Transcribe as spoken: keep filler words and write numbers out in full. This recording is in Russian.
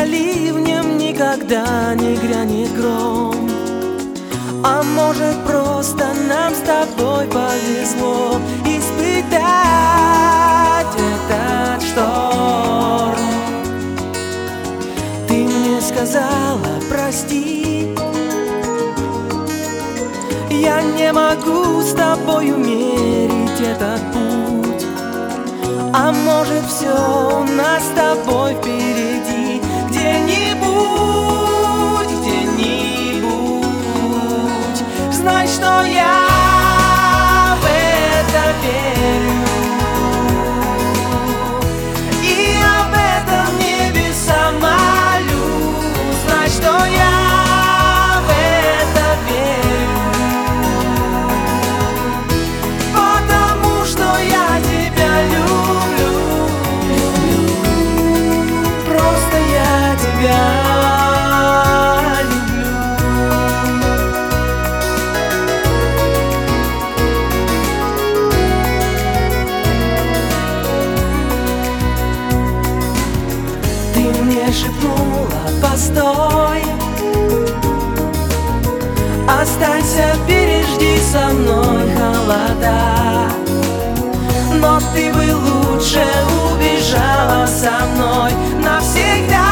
ливнем никогда не грянет гром. А может, просто нам с тобой повезло испытать этот шторм. Ты мне сказала прости, я не могу с тобой умерить этот путь. А может, все у нас с тобой впереди, где-нибудь, где-нибудь. Знай, что я в это верю, и об этом небеса молю. Знай, что я в это верю, потому что я тебя люблю. Просто я тебя люблю. Ты мне шепнула: постой, останься, пережди со мной холода. Но ты бы лучше убежала со мной навсегда.